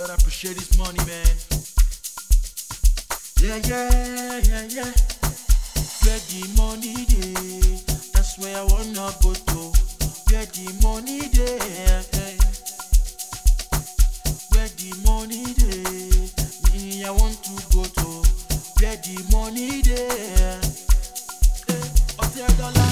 Better appreciate this money, man. Yeah, yeah, yeah, yeah. Where the money dey, that's where I wanna go to. Where the money dey, where the money dey, me I want to go to. Where the money dey, $10.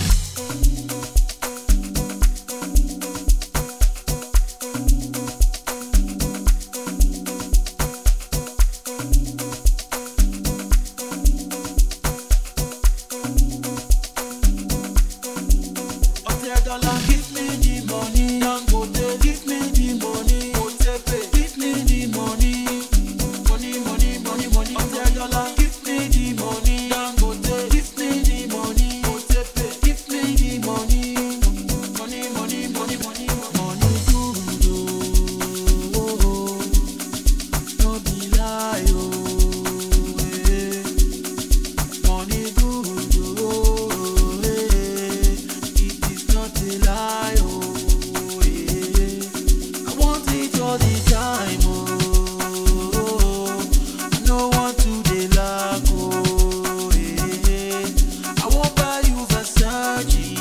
Give me the money, Dangote. Give me the money, Otepe. Give me the money, money, money, money, money. $10. Give me the money, Dangote. Give me the money, Otepe. Give me the money, money, money, money, money. Money good, oh, no be lie, oh, eh. Money good, oh, eh. It is not a lie, oh, yeah. I want it all the time, oh. I don't want to dey lack, oh, yeah. I won't buy you Versace,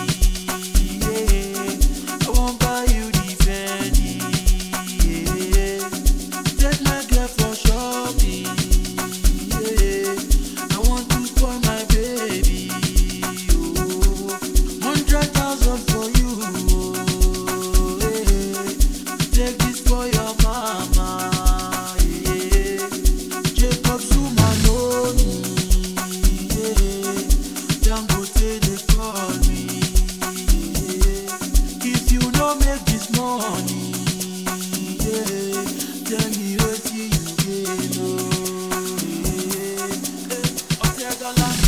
yeah. I won't buy you the Fendi, yeah. Take my girl for shopping, yeah. I want to spoil my baby, oh. 100,000 for you, oh, yeah. Take this for your mama, yeah. Jacob Zuma know me, yeah. Dangote they call me, yeah. If you no make this money, yeah, tell me wetin you gain, oh, yeah. $10.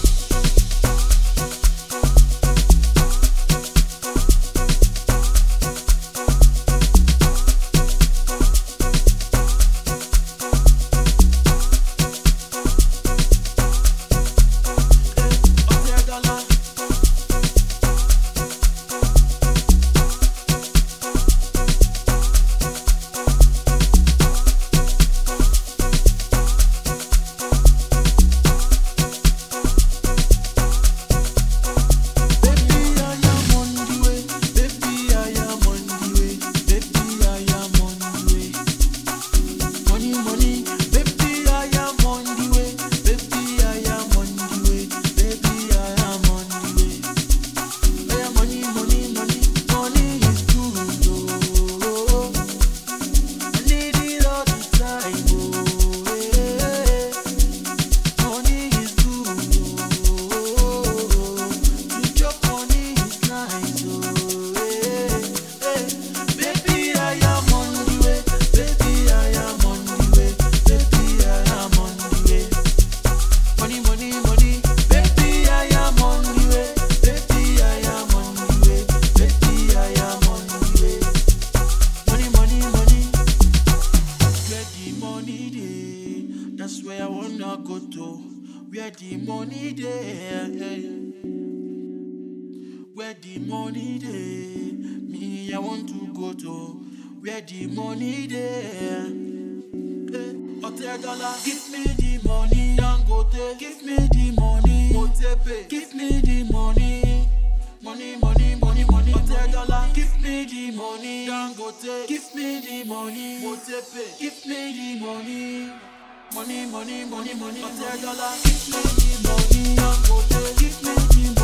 That's where I wanna go to. Where the money dey, where the money dey, me I want to go to. Where the money dey, $10. Give me the money, Dangote. Give me the money, Otepe. Give me the money, money, money, money, money. $10. Give me the money, Dangote. Give me the money, Otepe. Give me the money. Money, money, money, money. $10. Give me the money, Dangote. Give me the money.